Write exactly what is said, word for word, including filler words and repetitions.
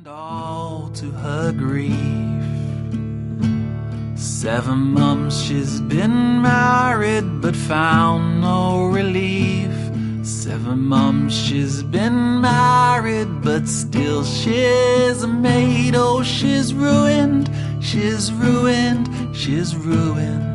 And all to her grief, seven months she's been married but found no relief. Seven months she's been married but still she's a maid. Oh, she's ruined, she's ruined, she's ruined.